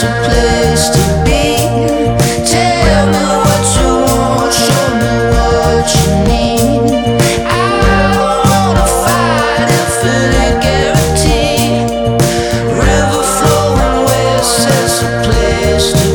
a place to be. Tell me what you want, show me what you need. I don't wanna fight it for the guarantee. River flowing west, that's a place to